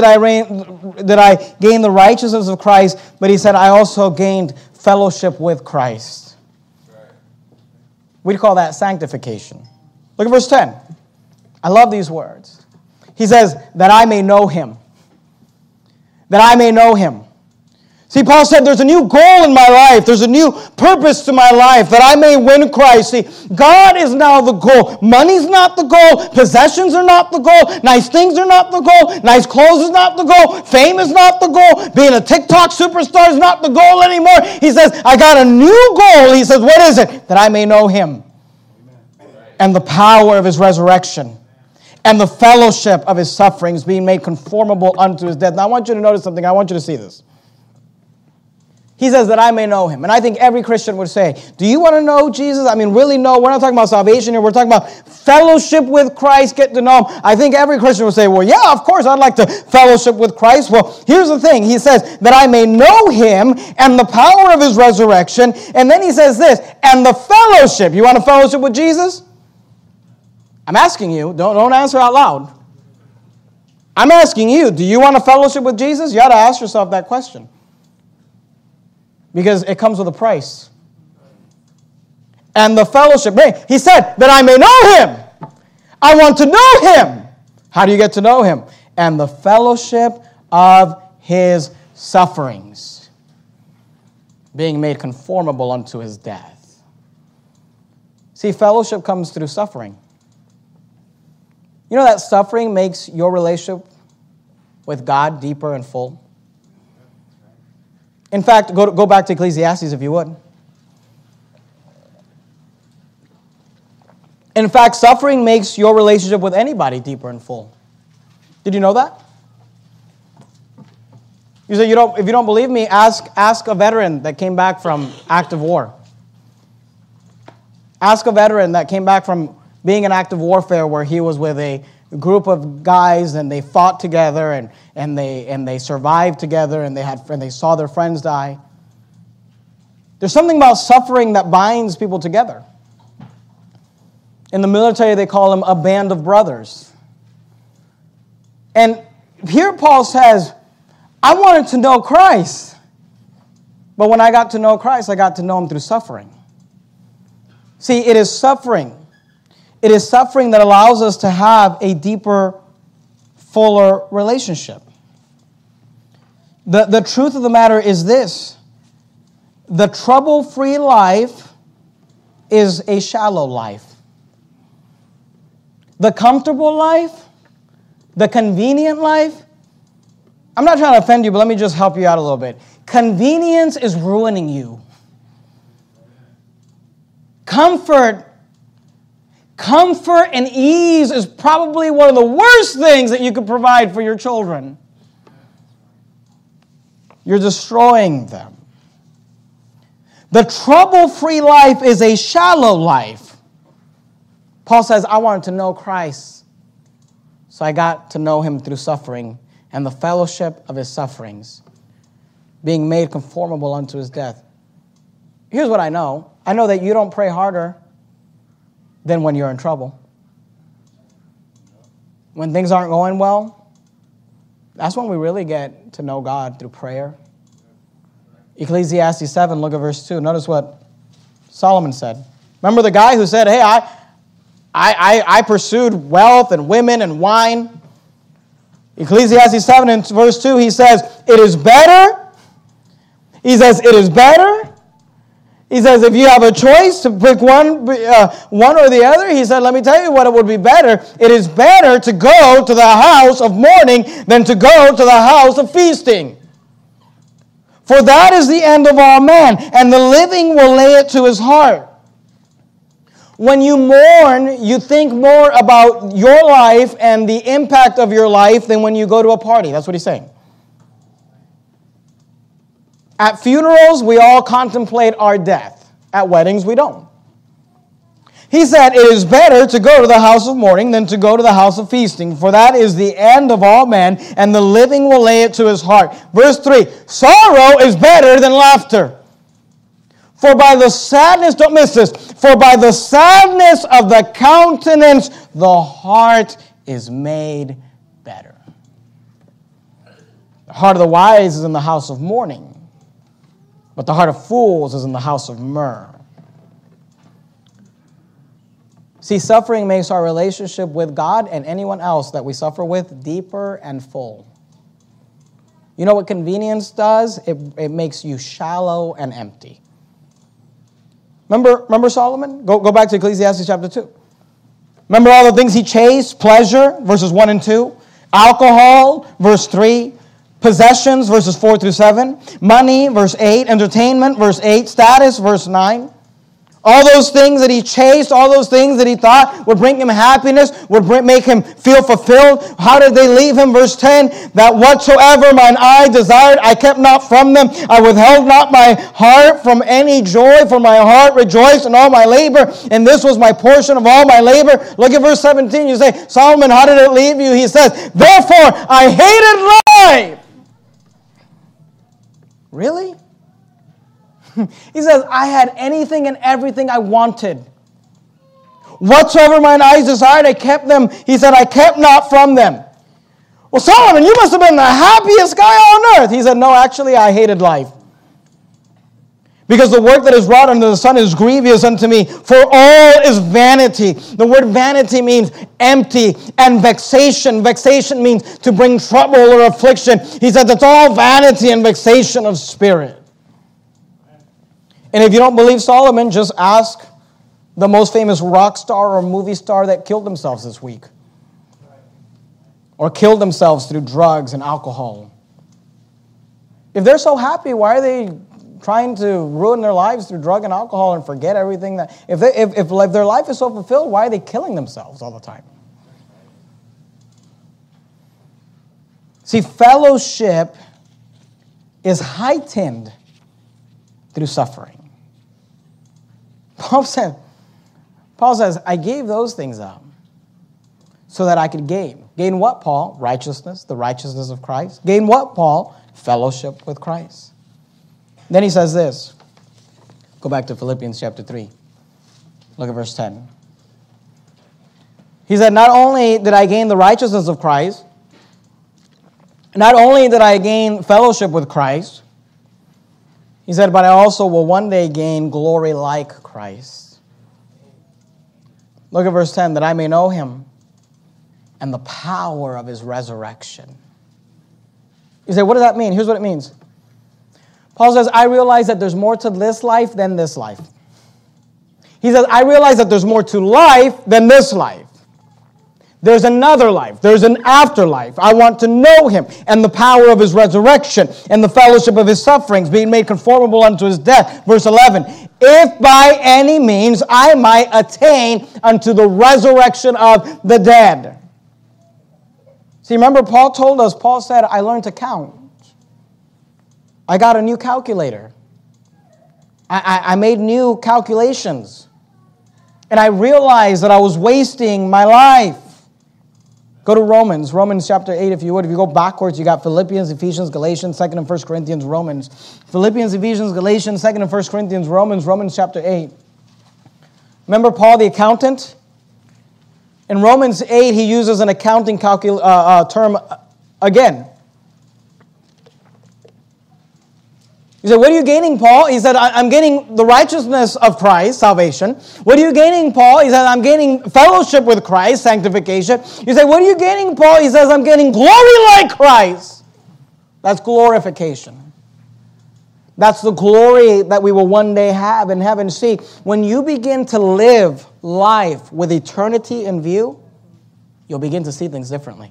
I gain the righteousness of Christ, but he said, I also gained fellowship with Christ. Right. We call that sanctification. Look at verse 10. I love these words. He says, that I may know him. That I may know him. See, Paul said there's a new goal in my life. There's a new purpose to my life, that I may win Christ. See, God is now the goal. Money's not the goal. Possessions are not the goal. Nice things are not the goal. Nice clothes is not the goal. Fame is not the goal. Being a TikTok superstar is not the goal anymore. He says, I got a new goal. He says, what is it? That I may know him. And the power of his resurrection. And the fellowship of his sufferings, being made conformable unto his death. Now, I want you to notice something. I want you to see this. He says that I may know him. And I think every Christian would say, do you want to know Jesus? I mean, really know. We're not talking about salvation here. We're talking about fellowship with Christ, get to know him. I think every Christian would say, well, yeah, of course, I'd like to fellowship with Christ. Well, here's the thing. He says that I may know him and the power of his resurrection. And then he says this, and the fellowship. You want to fellowship with Jesus? I'm asking you. Don't answer out loud. I'm asking you, do you want to fellowship with Jesus? You ought to ask yourself that question. Because it comes with a price. And the fellowship. He said that I may know him. I want to know him. How do you get to know him? And the fellowship of his sufferings. Being made conformable unto his death. See, fellowship comes through suffering. You know that suffering makes your relationship with God deeper and full? In fact, go back to Ecclesiastes if you would. In fact, suffering makes your relationship with anybody deeper and full. Did you know that? You say, if you don't believe me, ask a veteran that came back from active war. Ask a veteran that came back from being in active warfare where he was with a group of guys and they fought together and they survived together and they saw their friends die. There's something about suffering that binds people together. In the military, they call them a band of brothers. And here Paul says, I wanted to know Christ. But when I got to know Christ, I got to know him through suffering. See, it is suffering. It is suffering that allows us to have a deeper, fuller relationship. The truth of the matter is this. The trouble-free life is a shallow life. The comfortable life, the convenient life, I'm not trying to offend you, but let me just help you out a little bit. Convenience is ruining you. Comfort and ease is probably one of the worst things that you could provide for your children. You're destroying them. The trouble-free life is a shallow life. Paul says, I wanted to know Christ, so I got to know him through suffering and the fellowship of his sufferings, being made conformable unto his death. Here's what I know. I know that you don't pray harder than when you're in trouble. When things aren't going well, that's when we really get to know God, through prayer. Ecclesiastes 7, look at verse 2. Notice what Solomon said. Remember the guy who said, hey, I pursued wealth and women and wine. Ecclesiastes 7 and verse 2, he says, it is better. He says, it is better. He says, if you have a choice to pick one or the other, he said, let me tell you what it would be better. It is better to go to the house of mourning than to go to the house of feasting. For that is the end of all man, and the living will lay it to his heart. When you mourn, you think more about your life and the impact of your life than when you go to a party. That's what he's saying. At funerals, we all contemplate our death. At weddings, we don't. He said, it is better to go to the house of mourning than to go to the house of feasting, for that is the end of all men, and the living will lay it to his heart. Verse 3, sorrow is better than laughter. For by the sadness, don't miss this, for by the sadness of the countenance, the heart is made better. The heart of the wise is in the house of mourning, but the heart of fools is in the house of myrrh. See, suffering makes our relationship with God and anyone else that we suffer with deeper and full. You know what convenience does? It makes you shallow and empty. Remember Solomon? Go back to Ecclesiastes chapter 2. Remember all the things he chased? Pleasure, verses 1 and 2. Alcohol, verse 3. Possessions, verses 4 through 7. Money, verse 8. Entertainment, verse 8. Status, verse 9. All those things that he chased, all those things that he thought would bring him happiness, would make him feel fulfilled. How did they leave him? Verse 10, that whatsoever mine eye desired, I kept not from them. I withheld not my heart from any joy, for my heart rejoiced in all my labor, and this was my portion of all my labor. Look at verse 17. You say, Solomon, how did it leave you? He says, therefore I hated life. Really? He says, I had anything and everything I wanted. Whatsoever mine eyes desired, I kept them. He said, I kept not from them. Well, Solomon, you must have been the happiest guy on earth. He said, no, actually, I hated life. Because the work that is wrought under the sun is grievous unto me, for all is vanity. The word vanity means empty and vexation. Vexation means to bring trouble or affliction. He says, it's all vanity and vexation of spirit. And if you don't believe Solomon, just ask the most famous rock star or movie star that killed themselves this week. Or killed themselves through drugs and alcohol. If they're so happy, why are they trying to ruin their lives through drug and alcohol and forget everything that... If their life is so fulfilled, why are they killing themselves all the time? See, fellowship is heightened through suffering. Paul says, I gave those things up so that I could gain. Gain what, Paul? Righteousness, the righteousness of Christ. Gain what, Paul? Fellowship with Christ. Then he says this. Go back to Philippians chapter 3. Look at verse 10. He said, not only did I gain the righteousness of Christ, not only did I gain fellowship with Christ, he said, but I also will one day gain glory like Christ. Look at verse 10, that I may know him and the power of his resurrection. You say, what does that mean? Here's what it means. Paul says, I realize that there's more to this life than this life. He says, I realize that there's more to life than this life. There's another life. There's an afterlife. I want to know him and the power of his resurrection and the fellowship of his sufferings, being made conformable unto his death. Verse 11, if by any means I might attain unto the resurrection of the dead. See, remember Paul said, I learned to count. I got a new calculator. I made new calculations. And I realized that I was wasting my life. Go to Romans chapter 8 if you would. If you go backwards, you got Philippians, Ephesians, Galatians, 2nd and 1st Corinthians, Romans. Philippians, Ephesians, Galatians, 2nd and 1st Corinthians, Romans chapter 8. Remember Paul the accountant? In Romans 8, he uses an accounting term again. He said, what are you gaining, Paul? He said, I'm gaining the righteousness of Christ, salvation. What are you gaining, Paul? He said, I'm gaining fellowship with Christ, sanctification. You say, what are you gaining, Paul? He says, I'm gaining glory like Christ. That's glorification. That's the glory that we will one day have in heaven. See, when you begin to live life with eternity in view, you'll begin to see things differently.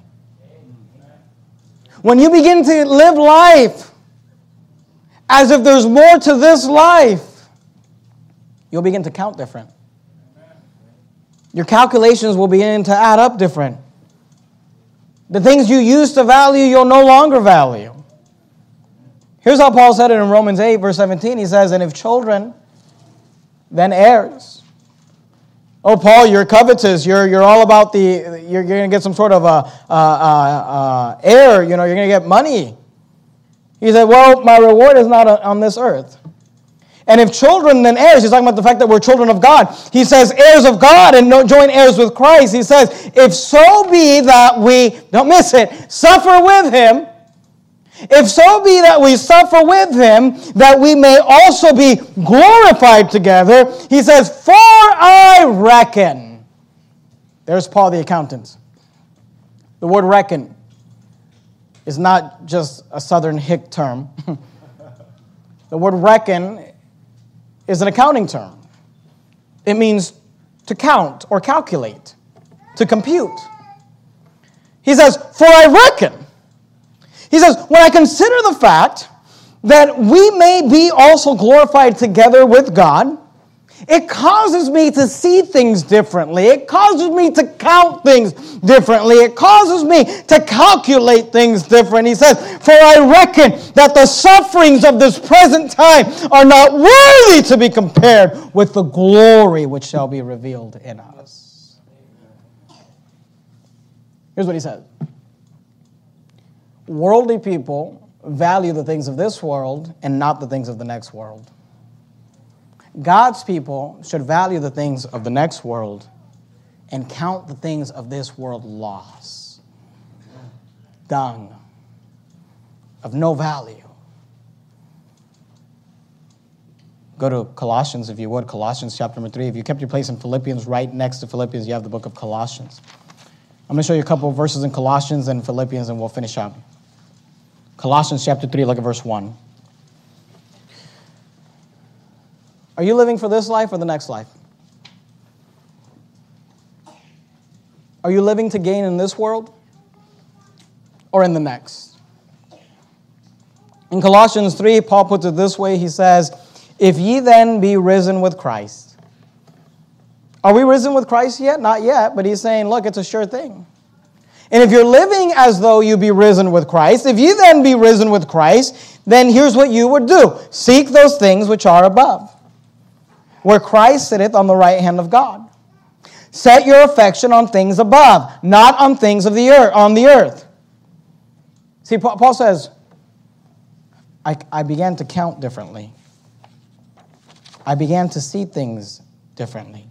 When you begin to live life as if there's more to this life, you'll begin to count different. Your calculations will begin to add up different. The things you used to value, you'll no longer value. Here's how Paul said it in Romans 8, verse 17. He says, and if children, then heirs. Oh, Paul, you're covetous. You're all about you're going to get some sort of heir. You're going to get money. He said, well, my reward is not on this earth. And if children, then heirs. He's talking about the fact that we're children of God. He says, heirs of God and joint heirs with Christ. He says, if so be that we, don't miss it, suffer with him. If so be that we suffer with him, that we may also be glorified together. He says, for I reckon. There's Paul the accountant. The word reckon is not just a Southern hick term. The word reckon is an accounting term. It means to count or calculate, to compute. He says, for I reckon. He says, when I consider the fact that we may be also glorified together with God, it causes me to see things differently. It causes me to count things differently. It causes me to calculate things different. He says, for I reckon that the sufferings of this present time are not worthy to be compared with the glory which shall be revealed in us. Here's what he says. Worldly people value the things of this world and not the things of the next world. God's people should value the things of the next world and count the things of this world loss, dung, of no value. Go to Colossians, if you would, Colossians chapter number 3. If you kept your place in Philippians, right next to Philippians, you have the book of Colossians. I'm going to show you a couple of verses in Colossians and Philippians, and we'll finish up. Colossians chapter 3, look at verse 1. Are you living for this life or the next life? Are you living to gain in this world or in the next? In Colossians 3, Paul puts it this way. He says, if ye then be risen with Christ. Are we risen with Christ yet? Not yet, but he's saying, look, it's a sure thing. And if you're living as though you be risen with Christ, if ye then be risen with Christ, then here's what you would do. Seek those things which are above, where Christ sitteth on the right hand of God. Set your affection on things above, not on things of the earth, on the earth. See, Paul says, I began to count differently. I began to see things differently.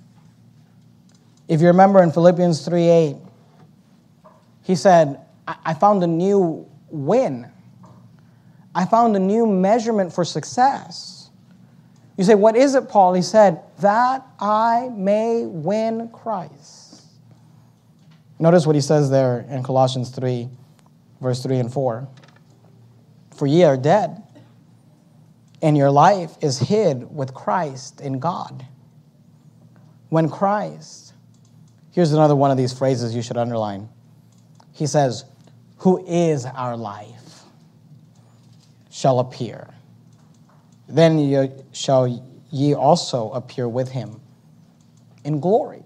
If you remember in Philippians 3:8, he said, I found a new win. I found a new measurement for success. You say, what is it, Paul? He said, that I may win Christ. Notice what he says there in Colossians 3, verse 3 and 4. For ye are dead, and your life is hid with Christ in God. When Christ, here's another one of these phrases you should underline. He says, who is our life, shall appear. Then shall ye also appear with him in glory.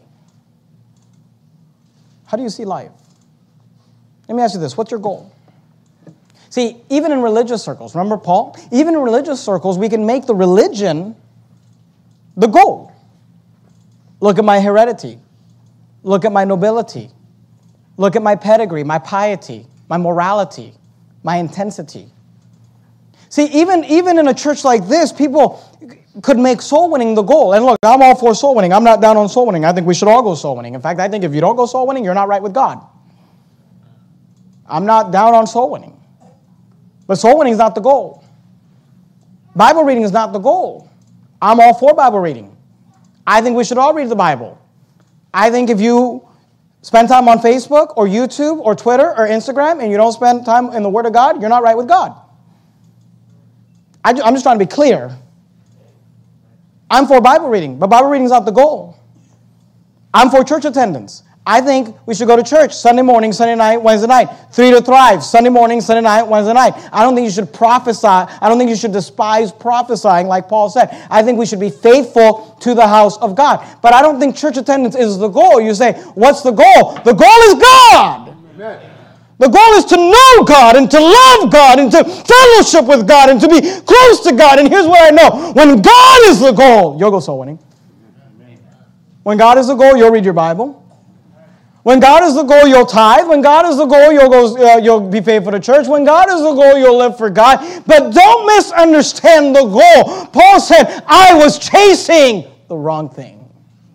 How do you see life? Let me ask you this. What's your goal? See, even in religious circles, remember Paul? Even in religious circles, we can make the religion the goal. Look at my heredity. Look at my nobility. Look at my pedigree, my piety, my morality, my intensity. See, even in a church like this, people could make soul winning the goal. And look, I'm all for soul winning. I'm not down on soul winning. I think we should all go soul winning. In fact, I think if you don't go soul winning, you're not right with God. I'm not down on soul winning. But soul winning is not the goal. Bible reading is not the goal. I'm all for Bible reading. I think we should all read the Bible. I think if you spend time on Facebook or YouTube or Twitter or Instagram and you don't spend time in the Word of God, you're not right with God. I'm just trying to be clear. I'm for Bible reading, but Bible reading is not the goal. I'm for church attendance. I think we should go to church Sunday morning, Sunday night, Wednesday night. 3 to thrive, Sunday morning, Sunday night, Wednesday night. I don't think you should prophesy. I don't think you should despise prophesying like Paul said. I think we should be faithful to the house of God. But I don't think church attendance is the goal. You say, what's the goal? The goal is God. Amen. The goal is to know God and to love God and to fellowship with God and to be close to God. And here's what I know. When God is the goal, you'll go soul winning. When God is the goal, you'll read your Bible. When God is the goal, you'll tithe. When God is the goal, you'll be faithful to church. When God is the goal, you'll live for God. But don't misunderstand the goal. Paul said, I was chasing the wrong thing.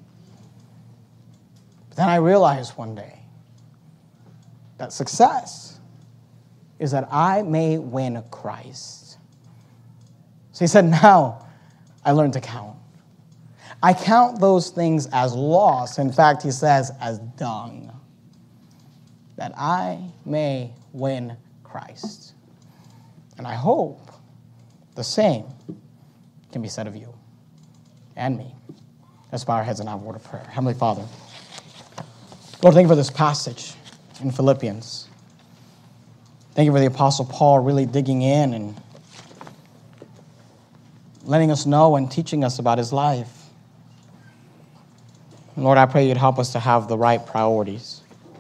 But then I realized one day that success is that I may win Christ. So he said, now I learned to count. I count those things as loss. In fact, he says, as dung, that I may win Christ. And I hope the same can be said of you and me. Let's bow our heads and have a word of prayer. Heavenly Father, Lord, thank you for this passage in Philippians. Thank you for the Apostle Paul really digging in and letting us know and teaching us about his life. Lord, I pray you'd help us to have the right priorities.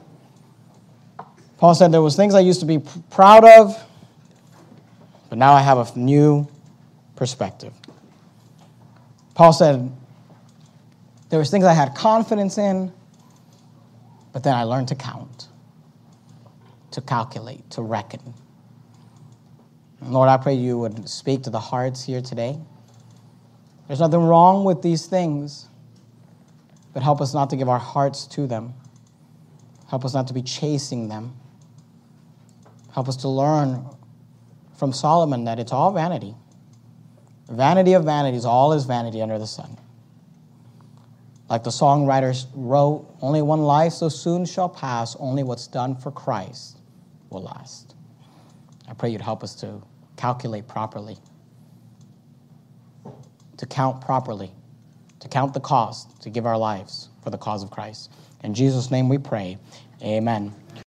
Paul said there was things I used to be proud of, but now I have a new perspective. Paul said there was things I had confidence in, but then I learned to count, to calculate, to reckon. And Lord, I pray you would speak to the hearts here today. There's nothing wrong with these things, but help us not to give our hearts to them. Help us not to be chasing them. Help us to learn from Solomon that it's all vanity. Vanity of vanities, all is vanity under the sun. Like the songwriters wrote, only one life so soon shall pass, only what's done for Christ will last. I pray you'd help us to calculate properly, to count properly, to count the cost, to give our lives for the cause of Christ. In Jesus' name we pray, amen.